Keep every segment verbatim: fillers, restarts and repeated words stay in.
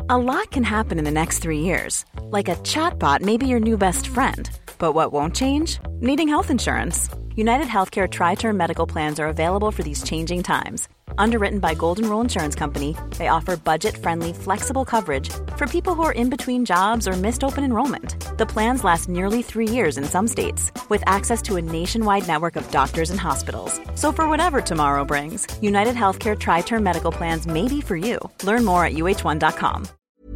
A lot can happen in the next three years. Like a chatbot may be your new best friend. But what won't change? Needing health insurance. United Healthcare Tri-Term Medical Plans are available for these changing times. Underwritten by Golden Rule Insurance Company, they offer budget-friendly, flexible coverage for people who are in between jobs or missed open enrollment. The plans last nearly three years in some states, with access to a nationwide network of doctors and hospitals. So for whatever tomorrow brings, United Healthcare Tri-Term Medical Plans may be for you. Learn more at U H one dot com.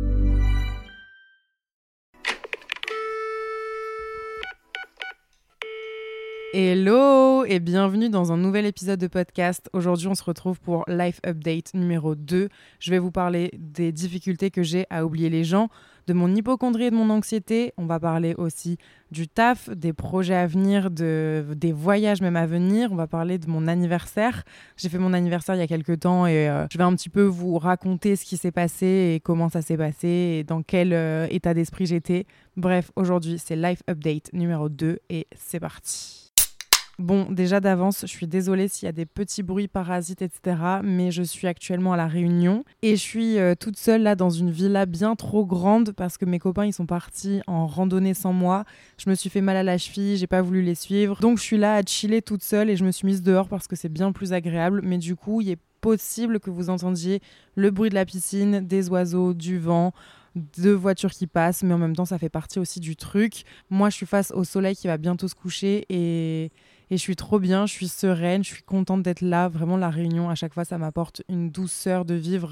Hello et bienvenue dans un nouvel épisode de podcast. Aujourd'hui, on se retrouve pour Life Update numéro deux. Je vais vous parler des difficultés que j'ai à oublier les gens, de mon hypocondrie et de mon anxiété. On va parler aussi du taf, des projets à venir, de, des voyages même à venir. On va parler de mon anniversaire. J'ai fait mon anniversaire il y a quelques temps et euh, je vais un petit peu vous raconter ce qui s'est passé et comment ça s'est passé et dans quel euh, état d'esprit j'étais. Bref, aujourd'hui, c'est Life Update numéro deux et c'est parti. Bon, déjà d'avance, je suis désolée s'il y a des petits bruits parasites, et cetera. Mais je suis actuellement à La Réunion et je suis euh, toute seule là dans une villa bien trop grande parce que mes copains ils sont partis en randonnée sans moi. Je me suis fait mal à la cheville, j'ai pas voulu les suivre. Donc je suis là à chiller toute seule et je me suis mise dehors parce que c'est bien plus agréable. Mais du coup, il est possible que vous entendiez le bruit de la piscine, des oiseaux, du vent, de voitures qui passent. Mais en même temps, ça fait partie aussi du truc. Moi, je suis face au soleil qui va bientôt se coucher et... Et je suis trop bien, je suis sereine, je suis contente d'être là. Vraiment, La Réunion, à chaque fois, ça m'apporte une douceur de vivre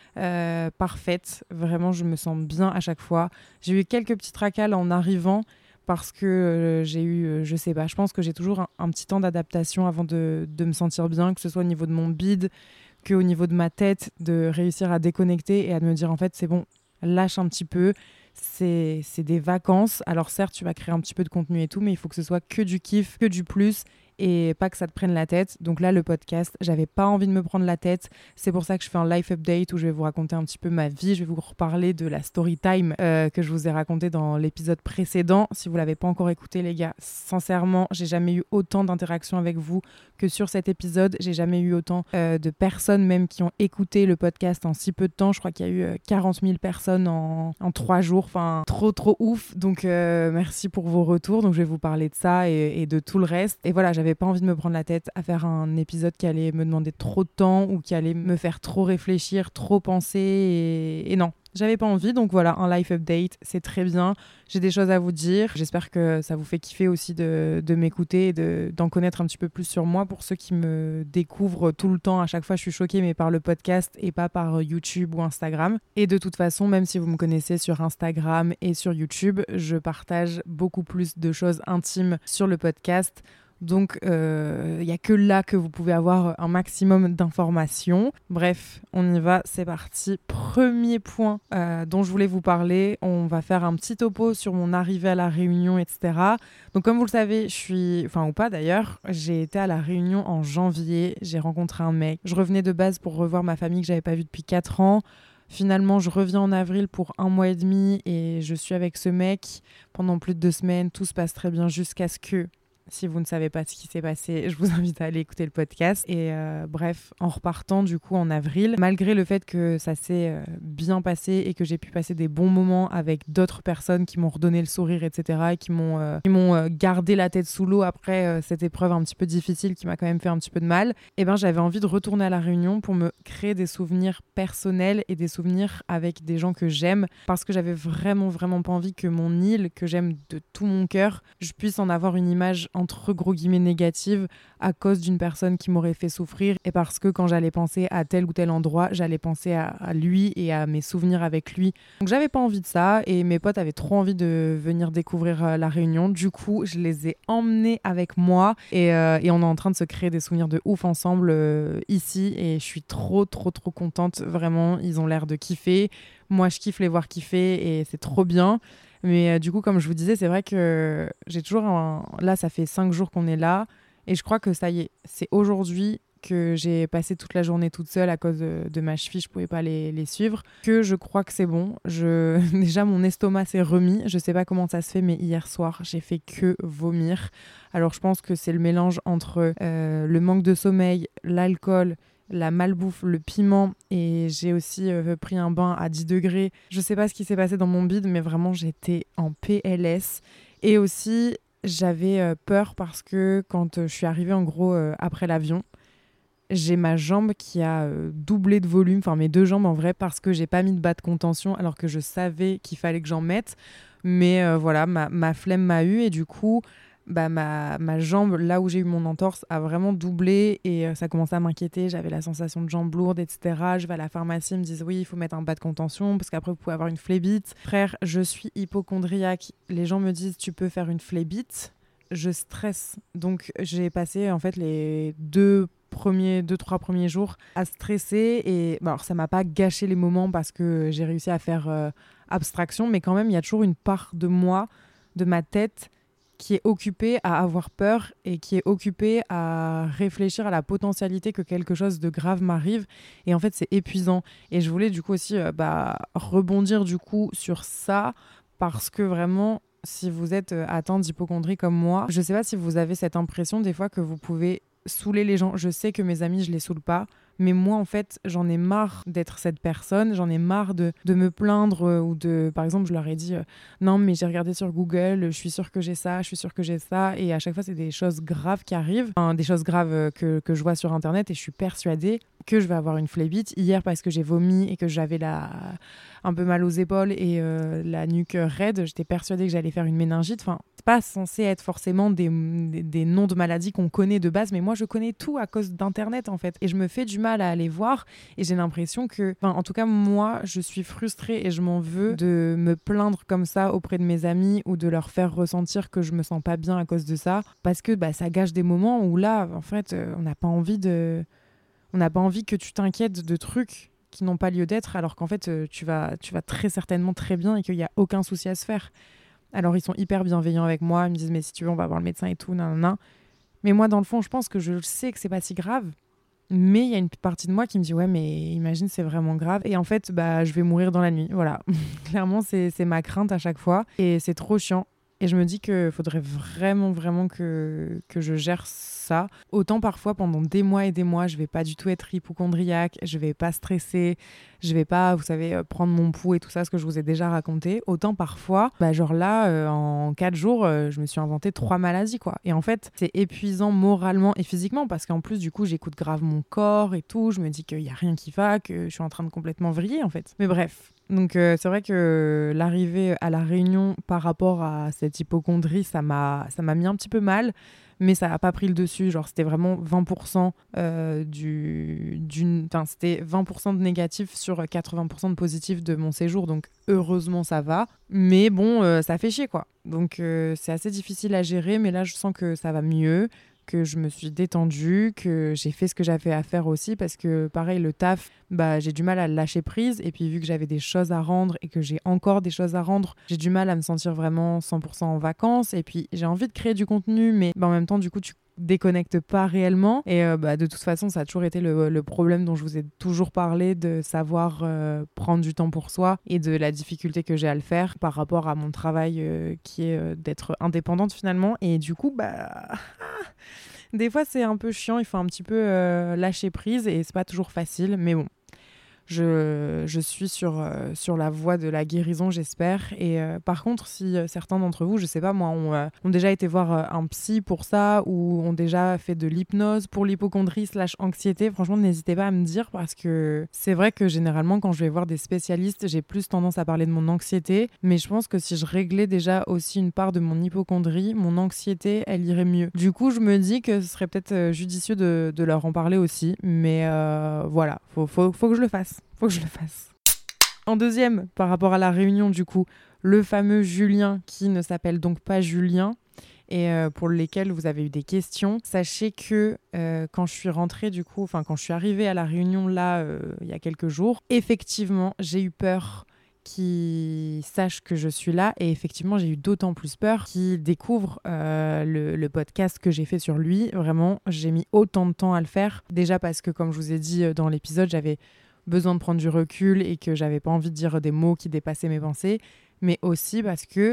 euh, parfaite. Vraiment, je me sens bien à chaque fois. J'ai eu quelques petits tracas en arrivant parce que euh, j'ai eu, euh, je sais pas, je pense que j'ai toujours un, un petit temps d'adaptation avant de, de me sentir bien, que ce soit au niveau de mon bide, qu'au niveau de ma tête, de réussir à déconnecter et à me dire, en fait, c'est bon, lâche un petit peu. C'est, c'est des vacances. Alors certes, tu vas créer un petit peu de contenu et tout, mais il faut que ce soit que du kiff, que du plus et pas que ça te prenne la tête. Donc là, le podcast, j'avais pas envie de me prendre la tête. C'est pour ça que je fais un life update où je vais vous raconter un petit peu ma vie. Je vais vous reparler de la story time euh, que je vous ai raconté dans l'épisode précédent. Si vous l'avez pas encore écouté, les gars, sincèrement, j'ai jamais eu autant d'interactions avec vous que sur cet épisode. J'ai jamais eu autant euh, de personnes même qui ont écouté le podcast en si peu de temps. Je crois qu'il y a eu euh, quarante mille personnes en, en trois jours. Enfin, trop, trop ouf. Donc, euh, merci pour vos retours. Donc, je vais vous parler de ça et, et de tout le reste. Et voilà, j'avais pas envie de me prendre la tête à faire un épisode qui allait me demander trop de temps ou qui allait me faire trop réfléchir, trop penser. Et, et non. J'avais pas envie, donc voilà, un life update, c'est très bien. J'ai des choses à vous dire. J'espère que ça vous fait kiffer aussi de, de m'écouter et de, d'en connaître un petit peu plus sur moi. Pour ceux qui me découvrent tout le temps, à chaque fois, je suis choquée, mais par le podcast et pas par YouTube ou Instagram. Et de toute façon, même si vous me connaissez sur Instagram et sur YouTube, je partage beaucoup plus de choses intimes sur le podcast. Donc, il euh, n'y a que là que vous pouvez avoir un maximum d'informations. Bref, on y va, c'est parti. Premier point euh, dont je voulais vous parler, on va faire un petit topo sur mon arrivée à La Réunion, et cetera. Donc, comme vous le savez, je suis, enfin ou pas d'ailleurs, j'ai été à La Réunion en janvier, j'ai rencontré un mec. Je revenais de base pour revoir ma famille que j'avais pas vue depuis quatre ans. Finalement, je reviens en avril pour un mois et demi et je suis avec ce mec pendant plus de deux semaines. Tout se passe très bien jusqu'à ce que... Si vous ne savez pas ce qui s'est passé, je vous invite à aller écouter le podcast. Et euh, bref, en repartant du coup en avril, malgré le fait que ça s'est euh, bien passé et que j'ai pu passer des bons moments avec d'autres personnes qui m'ont redonné le sourire, et cetera, et qui m'ont, euh, qui m'ont euh, gardé la tête sous l'eau après euh, cette épreuve un petit peu difficile qui m'a quand même fait un petit peu de mal, et ben j'avais envie de retourner à La Réunion pour me créer des souvenirs personnels et des souvenirs avec des gens que j'aime, parce que j'avais vraiment vraiment pas envie que mon île, que j'aime de tout mon cœur, je puisse en avoir une image entre gros guillemets négative à cause d'une personne qui m'aurait fait souffrir et parce que quand j'allais penser à tel ou tel endroit, j'allais penser à, à lui et à mes souvenirs avec lui. Donc j'avais pas envie de ça et mes potes avaient trop envie de venir découvrir euh, La Réunion. Du coup, je les ai emmenés avec moi et, euh, et on est en train de se créer des souvenirs de ouf ensemble euh, ici et je suis trop trop trop contente. Vraiment, ils ont l'air de kiffer. Moi, je kiffe les voir kiffer et c'est trop bien. Mais euh, du coup, comme je vous disais, c'est vrai que j'ai toujours un... Là, ça fait cinq jours qu'on est là. Et je crois que ça y est, c'est aujourd'hui que j'ai passé toute la journée toute seule à cause de, de ma cheville. Je ne pouvais pas les, les suivre. Que je crois que c'est bon. Je... Déjà, mon estomac s'est remis. Je ne sais pas comment ça se fait, mais hier soir, j'ai fait que vomir. Alors, je pense que c'est le mélange entre euh, le manque de sommeil, l'alcool la malbouffe, le piment, et j'ai aussi euh, pris un bain à dix degrés. Je sais pas ce qui s'est passé dans mon bide, mais vraiment j'étais en P L S. Et aussi, j'avais euh, peur parce que quand euh, je suis arrivée en gros euh, après l'avion, j'ai ma jambe qui a euh, doublé de volume, enfin mes deux jambes en vrai, parce que j'ai pas mis de bas de contention alors que je savais qu'il fallait que j'en mette. Mais euh, voilà, ma, ma flemme m'a eu et du coup, bah, ma, ma jambe, là où j'ai eu mon entorse, a vraiment doublé et euh, ça commençait à m'inquiéter. J'avais la sensation de jambe lourde, et cetera. Je vais à la pharmacie, ils me disent oui, il faut mettre un bas de contention parce qu'après, vous pouvez avoir une phlébite. Frère, je suis hypocondriaque. Les gens me disent tu peux faire une phlébite. Je stresse. Donc, j'ai passé en fait les deux premiers, deux, trois premiers jours à stresser. Et bah, alors, ça m'a pas gâché les moments parce que j'ai réussi à faire euh, abstraction, mais quand même, il y a toujours une part de moi, de ma tête, qui est occupée à avoir peur et qui est occupée à réfléchir à la potentialité que quelque chose de grave m'arrive. Et en fait, c'est épuisant. Et je voulais du coup aussi euh, bah, rebondir du coup sur ça parce que vraiment, si vous êtes euh, atteint d'hypocondrie comme moi, je sais pas si vous avez cette impression des fois que vous pouvez saouler les gens. Je sais que mes amis, je les saoule pas. Mais moi, en fait, j'en ai marre d'être cette personne. J'en ai marre de, de me plaindre euh, ou de... Par exemple, je leur ai dit euh, non, mais j'ai regardé sur Google, je suis sûre que j'ai ça, je suis sûre que j'ai ça. Et à chaque fois, c'est des choses graves qui arrivent. Enfin, des choses graves euh, que, que je vois sur Internet et je suis persuadée que je vais avoir une phlébite. Hier, parce que j'ai vomi et que j'avais la... un peu mal aux épaules et euh, la nuque raide, j'étais persuadée que j'allais faire une méningite. Enfin, c'est pas censé être forcément des, des, des noms de maladies qu'on connaît de base, mais moi, je connais tout à cause d'Internet, en fait. Et je me fais du mal à aller voir et j'ai l'impression que, enfin, en tout cas moi je suis frustrée et je m'en veux de me plaindre comme ça auprès de mes amis ou de leur faire ressentir que je me sens pas bien à cause de ça parce que bah, ça gâche des moments où là en fait euh, on n'a pas envie de on n'a pas envie que tu t'inquiètes de trucs qui n'ont pas lieu d'être alors qu'en fait euh, tu vas, tu vas très certainement très bien et qu'il n'y a aucun souci à se faire. Alors ils sont hyper bienveillants avec moi, ils me disent mais si tu veux on va voir le médecin et tout, nanana. Mais moi dans le fond je pense que je sais que c'est pas si grave. Mais il y a une partie de moi qui me dit ouais mais imagine c'est vraiment grave et en fait bah je vais mourir dans la nuit, voilà. Clairement c'est, c'est ma crainte à chaque fois et c'est trop chiant et je me dis qu'il faudrait vraiment vraiment que, que je gère ça. Autant parfois pendant des mois et des mois je vais pas du tout être hypocondriaque, je vais pas stresser, je vais pas vous savez prendre mon pouls et tout ça ce que je vous ai déjà raconté. Autant parfois bah genre là euh, en quatre jours euh, je me suis inventé trois maladies quoi et en fait c'est épuisant moralement et physiquement parce qu'en plus du coup j'écoute grave mon corps et tout, je me dis qu'il y a rien qui va, que je suis en train de complètement vriller en fait. Mais bref, donc euh, c'est vrai que l'arrivée à la Réunion par rapport à cette hypocondrie ça m'a ça m'a mis un petit peu mal. Mais ça n'a pas pris le dessus, genre c'était vraiment vingt pour cent euh, du, d'une... Enfin, c'était vingt pour cent de négatif sur quatre-vingts pour cent de positif de mon séjour, donc heureusement ça va. Mais bon, euh, ça fait chier quoi. Donc euh, c'est assez difficile à gérer, mais là je sens que ça va mieux, que je me suis détendue, que j'ai fait ce que j'avais à faire aussi parce que pareil le taf, bah, j'ai du mal à lâcher prise et puis vu que j'avais des choses à rendre et que j'ai encore des choses à rendre, j'ai du mal à me sentir vraiment cent pour cent en vacances et puis j'ai envie de créer du contenu mais bah, en même temps du coup tu déconnecte pas réellement et euh, bah, de toute façon ça a toujours été le, le problème dont je vous ai toujours parlé de savoir euh, prendre du temps pour soi et de la difficulté que j'ai à le faire par rapport à mon travail euh, qui est euh, d'être indépendante finalement et du coup bah des fois c'est un peu chiant, il faut un petit peu euh, lâcher prise et c'est pas toujours facile mais bon Je, je suis sur, euh, sur la voie de la guérison, j'espère. Et euh, par contre, si euh, certains d'entre vous, je sais pas moi, ont, euh, ont déjà été voir euh, un psy pour ça ou ont déjà fait de l'hypnose pour l'hypocondrie slash anxiété, franchement, n'hésitez pas à me dire parce que c'est vrai que généralement, quand je vais voir des spécialistes, j'ai plus tendance à parler de mon anxiété. Mais je pense que si je réglais déjà aussi une part de mon hypocondrie, mon anxiété, elle irait mieux. Du coup, je me dis que ce serait peut-être euh, judicieux de, de leur en parler aussi. Mais euh, voilà, faut, faut, faut que je le fasse. Faut que je le fasse. En deuxième, par rapport à la Réunion, du coup, le fameux Julien qui ne s'appelle donc pas Julien et euh, pour lesquels vous avez eu des questions. Sachez que euh, quand je suis rentrée, du coup, enfin quand je suis arrivée à la Réunion là, euh, il y a quelques jours, effectivement, j'ai eu peur qu'il sache que je suis là et effectivement, j'ai eu d'autant plus peur qu'il découvre euh, le, le podcast que j'ai fait sur lui. Vraiment, j'ai mis autant de temps à le faire. Déjà parce que, comme je vous ai dit dans l'épisode, j'avais besoin de prendre du recul et que j'avais pas envie de dire des mots qui dépassaient mes pensées, mais aussi parce que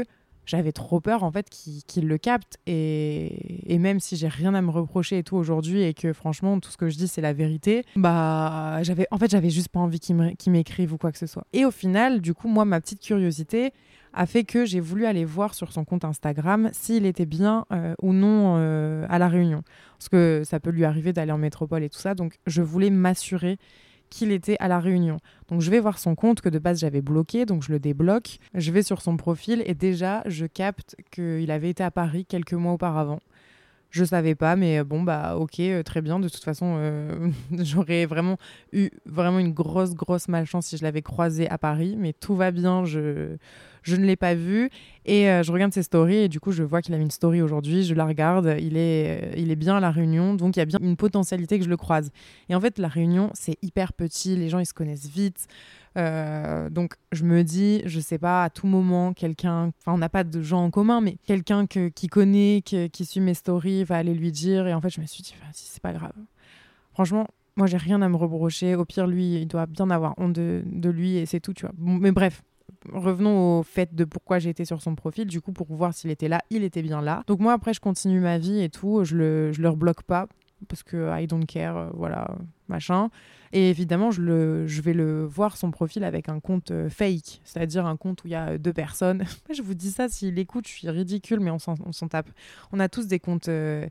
j'avais trop peur en fait qu'il, qu'il le capte et, et même si j'ai rien à me reprocher et tout aujourd'hui et que franchement tout ce que je dis c'est la vérité, bah j'avais en fait j'avais juste pas envie qu'il, me, qu'il m'écrive ou quoi que ce soit. Et au final, du coup, moi ma petite curiosité a fait que j'ai voulu aller voir sur son compte Instagram s'il était bien euh, ou non euh, à La Réunion. Parce que ça peut lui arriver d'aller en métropole et tout ça. Donc, je voulais m'assurer qu'il était à La Réunion. Donc, je vais voir son compte que de base, j'avais bloqué. Donc, je le débloque. Je vais sur son profil et déjà, je capte qu'il avait été à Paris quelques mois auparavant. Je savais pas, mais bon, bah ok, euh, très bien. De toute façon, euh, j'aurais vraiment eu vraiment une grosse, grosse malchance si je l'avais croisé à Paris. Mais tout va bien, je, je ne l'ai pas vu. Et euh, je regarde ses stories et du coup, je vois qu'il a mis une story aujourd'hui. Je la regarde, il est, euh, il est bien à La Réunion. Donc, il y a bien une potentialité que je le croise. Et en fait, La Réunion, c'est hyper petit. Les gens, ils se connaissent vite. Euh, donc je me dis, je sais pas, à tout moment, quelqu'un, enfin on n'a pas de gens en commun, mais quelqu'un que, qui connaît, que, qui suit mes stories, va aller lui dire. Et en fait, je me suis dit, si c'est pas grave. Franchement, moi j'ai rien à me reprocher. Au pire, lui, il doit bien avoir honte de, de lui et c'est tout, tu vois. Bon, mais bref. Revenons au fait de pourquoi j'ai été sur son profil. Du coup, pour voir s'il était là, il était bien là. Donc moi, après, je continue ma vie et tout. Je le, je le rebloque pas parce que I don't care, euh, voilà, machin. Et évidemment, je, le, je vais le voir son profil avec un compte euh, fake, c'est-à-dire un compte où il y a deux personnes. Je vous dis ça, s'il écoute, je suis ridicule, mais on s'en, on s'en tape. On a tous des comptes, euh,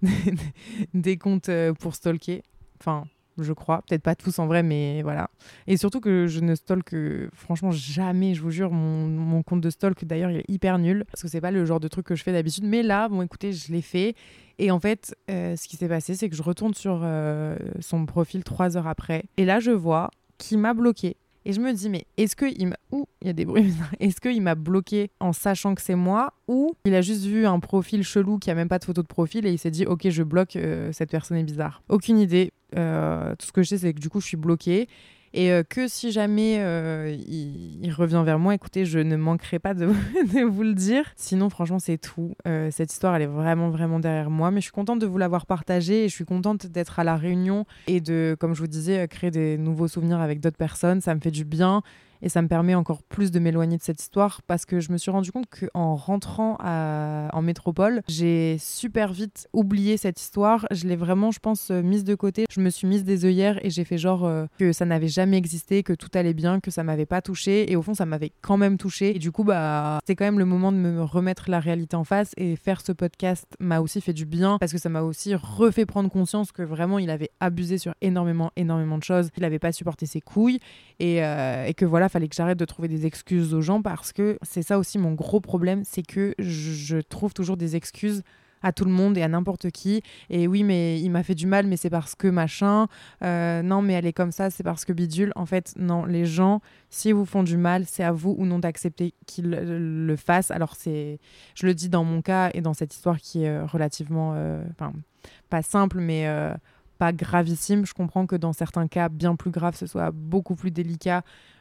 des comptes euh, pour stalker. Enfin, je crois. Peut-être pas tous en vrai, mais voilà. Et surtout que je ne stalk, euh, franchement, jamais, je vous jure, mon, mon compte de stalk, d'ailleurs, il est hyper nul, parce que c'est pas le genre de truc que je fais d'habitude. Mais là, bon, écoutez, je l'ai fait. Et en fait, euh, ce qui s'est passé, c'est que je retourne sur euh, son profil trois heures après. Et là, je vois qu'il m'a bloqué. Et je me dis, mais est-ce qu'il m'a... Ouh, il y a des bruits. Est-ce qu'il m'a bloqué en sachant que c'est moi ou il a juste vu un profil chelou qui a même pas de photo de profil et il s'est dit, ok, je bloque, euh, cette personne est bizarre. Aucune idée. Euh, tout ce que je sais, c'est que du coup, je suis bloquée. Et euh, que si jamais euh, il, il revient vers moi, écoutez, je ne manquerai pas de, de vous le dire. Sinon, franchement, c'est tout. Euh, cette histoire, elle est vraiment, vraiment derrière moi. Mais je suis contente de vous l'avoir partagée et je suis contente d'être à La Réunion et de, comme je vous disais, créer des nouveaux souvenirs avec d'autres personnes. Ça me fait du bien. Et ça me permet encore plus de m'éloigner de cette histoire parce que je me suis rendu compte qu'en rentrant à, en métropole, j'ai super vite oublié cette histoire. Je l'ai vraiment, je pense, mise de côté. Je me suis mise des œillères et j'ai fait genre euh, que ça n'avait jamais existé, que tout allait bien, que ça m'avait pas touchée. Et au fond, ça m'avait quand même touchée. Et du coup, bah, c'était quand même le moment de me remettre la réalité en face. Et faire ce podcast m'a aussi fait du bien parce que ça m'a aussi refait prendre conscience que vraiment, il avait abusé sur énormément, énormément de choses. Il n'avait pas supporté ses couilles et, euh, et que voilà, fallait que j'arrête de trouver des excuses aux gens parce que c'est ça aussi mon gros problème, c'est que je, je trouve toujours des excuses à tout le monde et à n'importe qui. Et oui, mais il m'a fait du mal, mais c'est parce que machin. Euh, non, mais elle est comme ça, c'est parce que bidule. En fait, non, les gens, s'ils vous font du mal, c'est à vous ou non d'accepter qu'ils le, le fassent. Alors, c'est, je le dis dans mon cas et dans cette histoire qui est relativement, enfin, euh, pas simple, mais euh, pas gravissime. Je comprends que dans certains cas bien plus graves, ce soit beaucoup plus délicat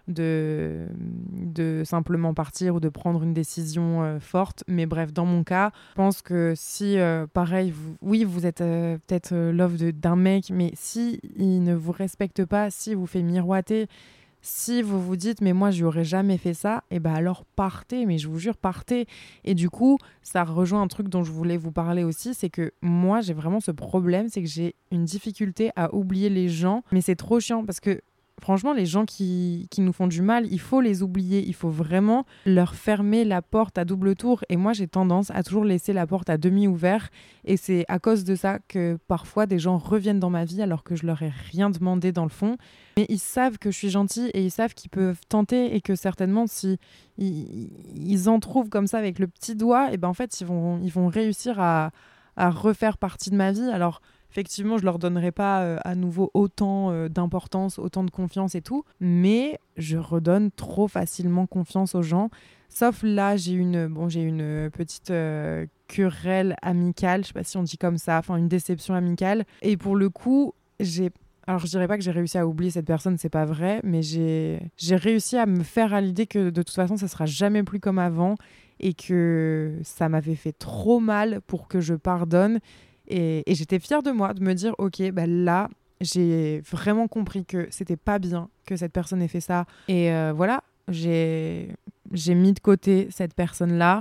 de, de simplement partir ou de prendre une décision euh, forte. Mais bref, dans mon cas, je pense que si, euh, pareil, vous, oui, vous êtes euh, peut-être euh, love de, d'un mec, mais si il ne vous respecte pas, si vous fait miroiter, si vous vous dites, mais moi, je lui aurais jamais fait ça, et ben alors partez, mais je vous jure, partez. Et du coup, ça rejoint un truc dont je voulais vous parler aussi, c'est que moi, j'ai vraiment ce problème, c'est que j'ai une difficulté à oublier les gens, mais c'est trop chiant parce que franchement, les gens qui, qui nous font du mal, il faut les oublier. Il faut vraiment leur fermer la porte à double tour. Et moi, j'ai tendance à toujours laisser la porte à demi ouverte. Et c'est à cause de ça que parfois, des gens reviennent dans ma vie alors que je leur ai rien demandé dans le fond. Mais ils savent que je suis gentille et ils savent qu'ils peuvent tenter et que certainement, si ils, ils en trouvent comme ça avec le petit doigt, et ben en fait, ils vont, ils vont réussir à, à refaire partie de ma vie. Alors, effectivement, je leur donnerai pas euh, à nouveau autant euh, d'importance, autant de confiance et tout, mais je redonne trop facilement confiance aux gens. Sauf là, j'ai une, bon, j'ai une petite euh, querelle amicale, je sais pas si on dit comme ça, enfin une déception amicale. Et pour le coup, j'ai, alors je dirais pas que j'ai réussi à oublier cette personne, c'est pas vrai, mais j'ai, j'ai réussi à me faire à l'idée que de toute façon, ça sera jamais plus comme avant et que ça m'avait fait trop mal pour que je pardonne. Et, et j'étais fière de moi, de me dire, ok, bah là, j'ai vraiment compris que c'était pas bien que cette personne ait fait ça. Et euh, voilà, j'ai, j'ai mis de côté cette personne-là.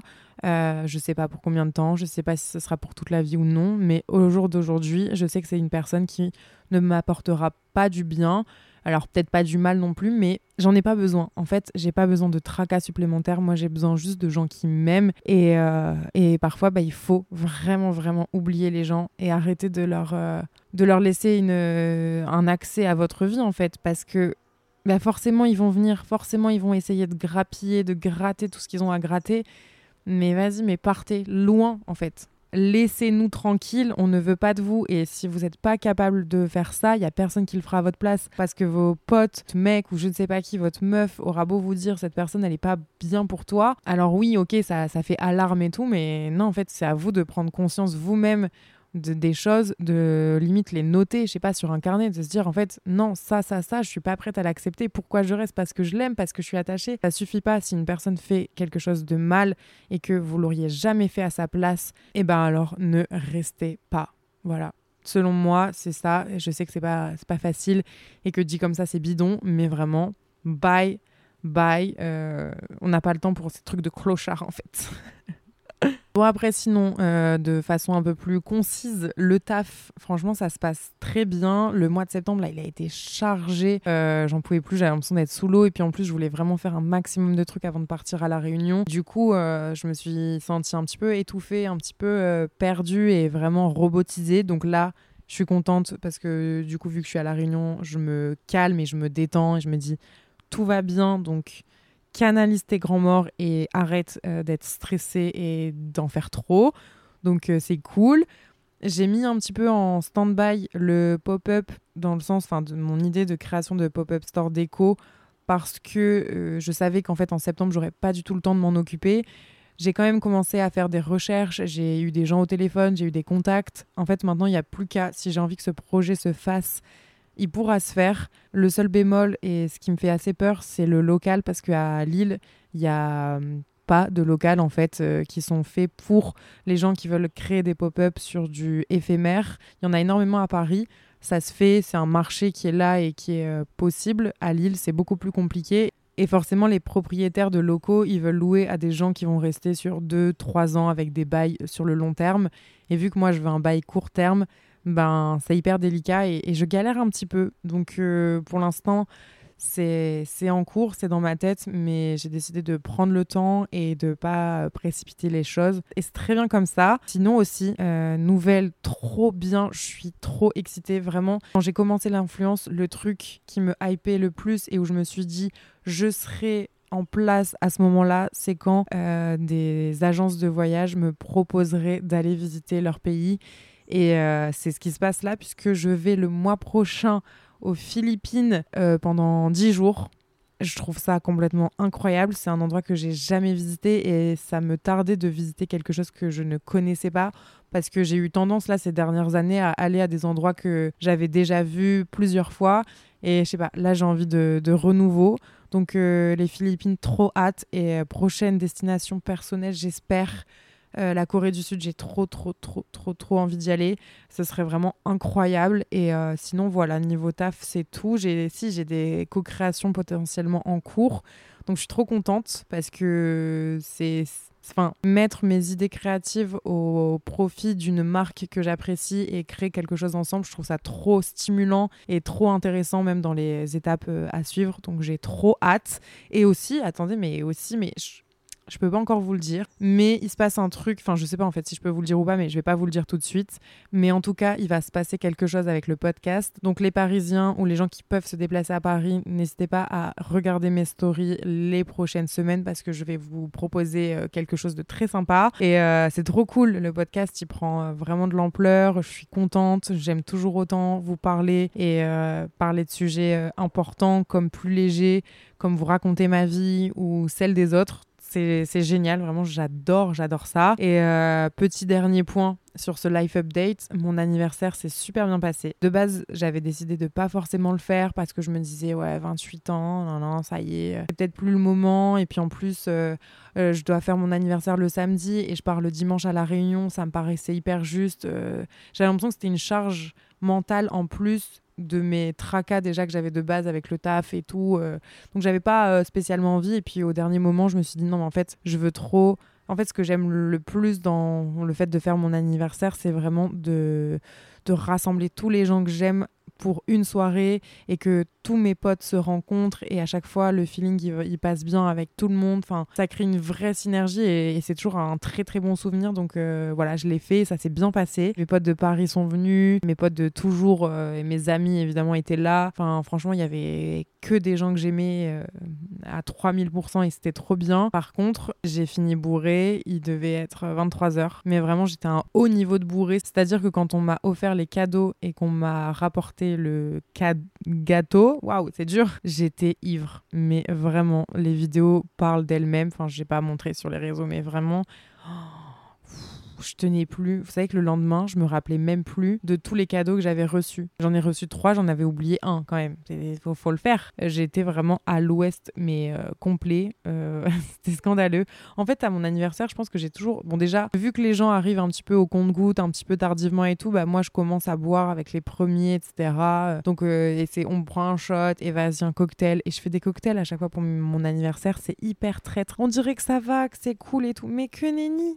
Euh, je sais pas pour combien de temps, je sais pas si ce sera pour toute la vie ou non, mais au jour d'aujourd'hui, je sais que c'est une personne qui ne m'apportera pas du bien. Alors peut-être pas du mal non plus, mais j'en ai pas besoin. En fait, j'ai pas besoin de tracas supplémentaires. Moi, j'ai besoin juste de gens qui m'aiment. Et, euh, et parfois, bah, il faut vraiment, vraiment oublier les gens et arrêter de leur, euh, de leur laisser une, euh, un accès à votre vie, en fait. Parce que bah, forcément, ils vont venir, forcément, ils vont essayer de grappiller, de gratter tout ce qu'ils ont à gratter. Mais vas-y, mais partez loin, en fait. Laissez-nous tranquilles, on ne veut pas de vous. Et si vous n'êtes pas capable de faire ça, il n'y a personne qui le fera à votre place. Parce que vos potes, mec ou je ne sais pas qui, votre meuf, aura beau vous dire cette personne, elle n'est pas bien pour toi. Alors oui, ok, ça, ça fait alarme et tout, mais non, en fait, c'est à vous de prendre conscience vous-même de, des choses, de limite les noter, je sais pas, sur un carnet, de se dire en fait, non, ça, ça, ça, je suis pas prête à l'accepter. Pourquoi je reste? Parce que je l'aime, parce que je suis attachée. Ça suffit pas. Si une personne fait quelque chose de mal et que vous l'auriez jamais fait à sa place, eh ben alors ne restez pas. Voilà. Selon moi, c'est ça. Je sais que c'est pas, c'est pas facile et que dit comme ça, c'est bidon, mais vraiment, bye, bye. Euh, on n'a pas le temps pour ces trucs de clochard en fait. Bon après sinon, euh, de façon un peu plus concise, le taf, franchement ça se passe très bien. Le mois de septembre là, il a été chargé, euh, j'en pouvais plus, j'avais l'impression d'être sous l'eau et puis en plus je voulais vraiment faire un maximum de trucs avant de partir à la Réunion. Du coup, euh, je me suis sentie un petit peu étouffée, un petit peu euh, perdue et vraiment robotisée. Donc là, je suis contente parce que du coup vu que je suis à la Réunion, je me calme et je me détends et je me dis tout va bien donc... Canalise tes grands morts et arrête euh, d'être stressé et d'en faire trop. Donc euh, c'est cool. J'ai mis un petit peu en stand-by le pop-up dans le sens, enfin, de mon idée de création de pop-up store déco parce que euh, je savais qu'en fait en septembre j'aurais pas du tout le temps de m'en occuper. J'ai quand même commencé à faire des recherches, j'ai eu des gens au téléphone, j'ai eu des contacts. En fait maintenant il n'y a plus qu'à, si j'ai envie que ce projet se fasse, il pourra se faire. Le seul bémol, et ce qui me fait assez peur, c'est le local, parce qu'à Lille, il n'y a euh, pas de local, en fait, euh, qui sont faits pour les gens qui veulent créer des pop-up sur du éphémère. Il y en a énormément à Paris. Ça se fait, c'est un marché qui est là et qui est euh, possible. À Lille, c'est beaucoup plus compliqué. Et forcément, les propriétaires de locaux, ils veulent louer à des gens qui vont rester sur deux trois ans avec des bails sur le long terme. Et vu que moi, je veux un bail court terme, ben, c'est hyper délicat et, et je galère un petit peu. Donc, euh, pour l'instant, c'est, c'est en cours, c'est dans ma tête, mais j'ai décidé de prendre le temps et de pas précipiter les choses. Et c'est très bien comme ça. Sinon aussi, euh, nouvelle trop bien, je suis trop excitée, vraiment. Quand j'ai commencé l'influence, le truc qui me hypait le plus et où je me suis dit, je serai en place à ce moment-là, c'est quand euh, des agences de voyage me proposeraient d'aller visiter leur pays. Et euh, c'est ce qui se passe là, puisque je vais le mois prochain aux Philippines euh, pendant dix jours. Je trouve ça complètement incroyable. C'est un endroit que j'ai jamais visité et ça me tardait de visiter quelque chose que je ne connaissais pas parce que j'ai eu tendance là ces dernières années à aller à des endroits que j'avais déjà vus plusieurs fois. Et je sais pas, là j'ai envie de, de renouveau. Donc euh, les Philippines, trop hâte. Et euh, prochaine destination personnelle, j'espère... Euh, la Corée du Sud, j'ai trop, trop, trop, trop, trop envie d'y aller. Ce serait vraiment incroyable. Et euh, sinon, voilà, niveau taf, c'est tout. J'ai, si, j'ai des co-créations potentiellement en cours. Donc, je suis trop contente parce que c'est... Enfin, mettre mes idées créatives au profit d'une marque que j'apprécie et créer quelque chose ensemble, je trouve ça trop stimulant et trop intéressant, même dans les étapes euh, à suivre. Donc, j'ai trop hâte. Et aussi, attendez, mais aussi, mais... Je... Je peux pas encore vous le dire, mais il se passe un truc, enfin je sais pas en fait si je peux vous le dire ou pas, mais je vais pas vous le dire tout de suite. Mais en tout cas, il va se passer quelque chose avec le podcast. Donc les Parisiens ou les gens qui peuvent se déplacer à Paris, n'hésitez pas à regarder mes stories les prochaines semaines parce que je vais vous proposer quelque chose de très sympa. Et euh, c'est trop cool, le podcast il prend vraiment de l'ampleur, je suis contente, j'aime toujours autant vous parler et euh, parler de sujets euh, importants comme plus légers, comme vous raconter ma vie ou celle des autres. C'est, c'est génial, vraiment, j'adore, j'adore ça. Et euh, petit dernier point sur ce life update, mon anniversaire s'est super bien passé. De base, j'avais décidé de pas forcément le faire parce que je me disais, ouais, vingt-huit ans, non, non, ça y est, c'est peut-être plus le moment. Et puis en plus, euh, euh, je dois faire mon anniversaire le samedi et je pars le dimanche à La Réunion, ça me paraissait hyper juste. Euh, j'avais l'impression que c'était une charge mentale en plus de mes tracas déjà que j'avais de base avec le taf et tout. Euh, donc j'avais pas euh, spécialement envie. Et puis au dernier moment, je me suis dit non, mais en fait, je veux trop En fait, ce que j'aime le plus dans le fait de faire mon anniversaire, c'est vraiment de, de rassembler tous les gens que j'aime pour une soirée et que tous mes potes se rencontrent et à chaque fois le feeling il, il passe bien avec tout le monde. Enfin, ça crée une vraie synergie et, et c'est toujours un très très bon souvenir. Donc euh, voilà, je l'ai fait, ça s'est bien passé. Mes potes de Paris sont venus, mes potes de toujours euh, et mes amis évidemment étaient là. Enfin, franchement, il y avait que des gens que j'aimais euh, à trois mille pour cent et c'était trop bien. Par contre, j'ai fini bourrée, il devait être vingt-trois heures. Mais vraiment, j'étais à un haut niveau de bourrée. C'est-à-dire que quand on m'a offert les cadeaux et qu'on m'a rapporté le cad- gâteau, waouh, c'est dur, j'étais ivre. Mais vraiment, les vidéos parlent d'elles-mêmes. Enfin, je n'ai pas montré sur les réseaux, mais vraiment... Oh, je tenais plus. Vous savez que le lendemain, je me rappelais même plus de tous les cadeaux que j'avais reçus. J'en ai reçu trois, j'en avais oublié un quand même. Il faut, faut le faire. J'étais vraiment à l'ouest, mais euh, complet. Euh, c'était scandaleux. En fait, à mon anniversaire, je pense que j'ai toujours... Bon, déjà, vu que les gens arrivent un petit peu au compte-gouttes, un petit peu tardivement et tout, bah moi, je commence à boire avec les premiers, et cetera. Donc, euh, et c'est, on me prend un shot, et vas-y, un cocktail. Et je fais des cocktails à chaque fois pour mon anniversaire. C'est hyper traître. On dirait que ça va, que c'est cool et tout. Mais que nenni.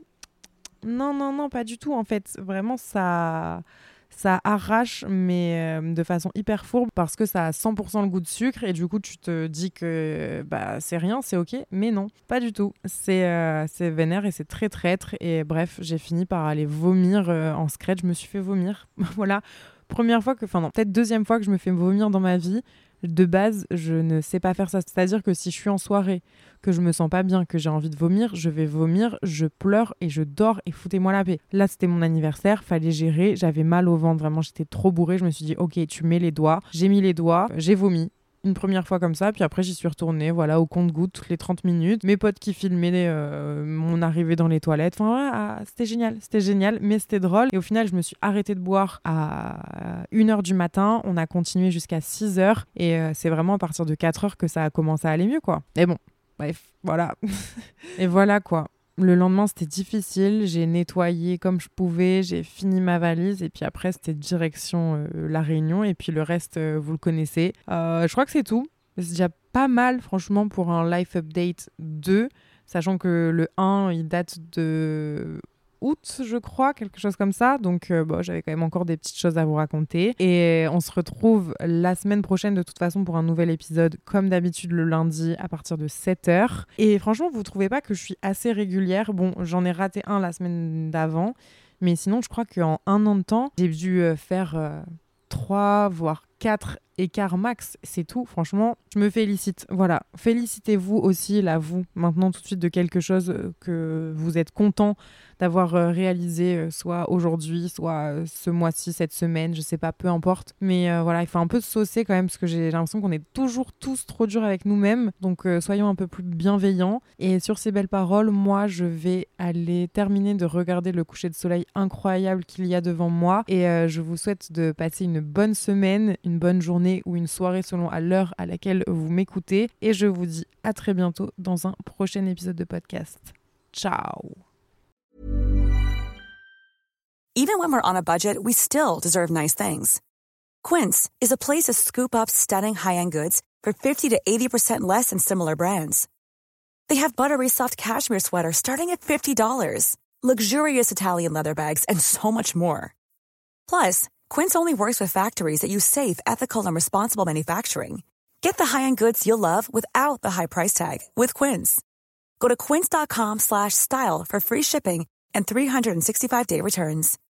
Non, non, non, pas du tout. En fait, vraiment, ça, ça arrache, mais euh, de façon hyper fourbe parce que ça a cent pour cent le goût de sucre et du coup, tu te dis que bah, c'est rien, c'est ok. Mais non, pas du tout. C'est, euh, c'est vénère et c'est très traître. Et bref, j'ai fini par aller vomir euh, en scratch. Je me suis fait vomir. Voilà. Première fois que, enfin non, peut-être deuxième fois que je me fais vomir dans ma vie. De base, je ne sais pas faire ça. C'est-à-dire que si je suis en soirée, que je me sens pas bien, que j'ai envie de vomir, je vais vomir, je pleure et je dors et foutez-moi la paix. Là, c'était mon anniversaire, fallait gérer, j'avais mal au ventre, vraiment, j'étais trop bourrée. Je me suis dit, ok, tu mets les doigts. J'ai mis les doigts, j'ai vomi. Une première fois comme ça, puis après j'y suis retournée, voilà, au compte-gouttes, toutes les trente minutes. Mes potes qui filmaient euh, mon arrivée dans les toilettes. Enfin, ouais, ah, c'était génial, c'était génial, mais c'était drôle. Et au final, je me suis arrêtée de boire à une heure du matin. On a continué jusqu'à six heures. Et euh, c'est vraiment à partir de quatre heures que ça a commencé à aller mieux, quoi. Et bon, bref, voilà. Et voilà, quoi. Le lendemain, c'était difficile. J'ai nettoyé comme je pouvais. J'ai fini ma valise. Et puis après, c'était direction euh, La Réunion. Et puis le reste, euh, vous le connaissez. Euh, je crois que c'est tout. C'est déjà pas mal, franchement, pour un Life Update deux. Sachant que le un, il date de... août, je crois, quelque chose comme ça. Donc, euh, bon, j'avais quand même encore des petites choses à vous raconter. Et on se retrouve la semaine prochaine, de toute façon, pour un nouvel épisode, comme d'habitude, le lundi, à partir de sept heures. Et franchement, vous trouvez pas que je suis assez régulière? Bon, j'en ai raté un la semaine d'avant. Mais sinon, je crois qu'en un an de temps, j'ai dû euh, faire euh, trois, voire quatre écarts max. C'est tout. Franchement, je me félicite. Voilà. Félicitez-vous aussi, là, vous, maintenant, tout de suite, de quelque chose que vous êtes content d'avoir réalisé, soit aujourd'hui, soit ce mois-ci, cette semaine, je sais pas, peu importe. Mais euh, voilà, il faut un peu se saucer quand même, parce que j'ai l'impression qu'on est toujours tous trop durs avec nous-mêmes. Donc, euh, soyons un peu plus bienveillants. Et sur ces belles paroles, moi, je vais aller terminer de regarder le coucher de soleil incroyable qu'il y a devant moi. Et euh, je vous souhaite de passer une bonne semaine, une bonne journée ou une soirée selon à l'heure à laquelle vous m'écoutez. Et je vous dis à très bientôt dans un prochain épisode de podcast. Ciao! Even when we're on a budget, we still deserve nice things. Quince is a place to scoop up stunning high-end goods for fifty to eighty percent less than similar brands. They have buttery soft cashmere sweaters starting at fifty dollars, luxurious Italian leather bags, and so much more. Plus, Quince only works with factories that use safe, ethical, and responsible manufacturing. Get the high-end goods you'll love without the high price tag with Quince. Go to quince.com slash style for free shipping and three sixty-five day returns.